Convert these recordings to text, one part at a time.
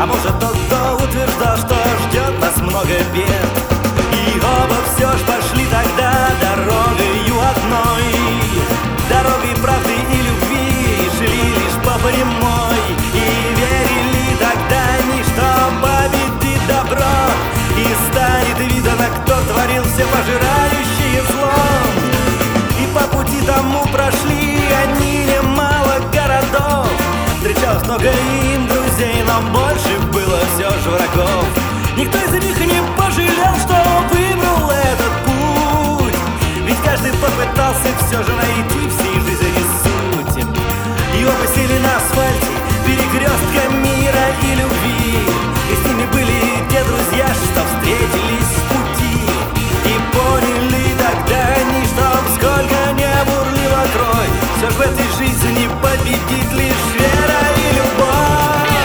А может, тот, кто утверждал, что ждет нас много бед. И оба все ж пошли тогда дорогою одной, дорогой правды и любви, шли лишь по прямой. И верили тогда они, что победит добро, и станет видно, кто творил все пожирающее зло. И по пути тому прошли они немало городов, встречалось много им друзей, но больше было все же врагов. Никто из них не пожалел, что выбрал этот путь, ведь каждый попытался все же найти всей жизни суть. И оба сели на асфальте перекрестка мира и любви, и с ними были те друзья, что встретились в пути. И поняли тогда они, что сколько не бурлила кровь, все ж в этой жизни победит лишь вера и любовь.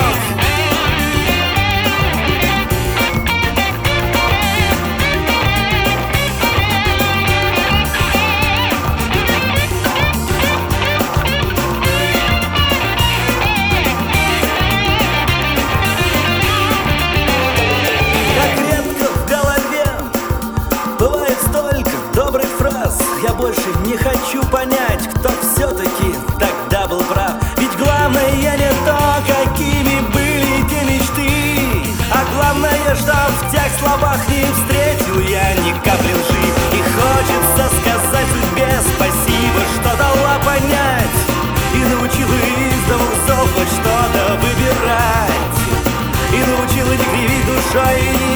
Бывает столько добрых фраз, я больше не хочу понять, кто все-таки тогда был прав. Ведь главное не то, какими были те мечты, а главное, что в тех словах не встретил я ни капли лжи. И хочется сказать судьбе спасибо, что дала понять и научила из двух зол хоть что-то выбирать, и научила не кривить душой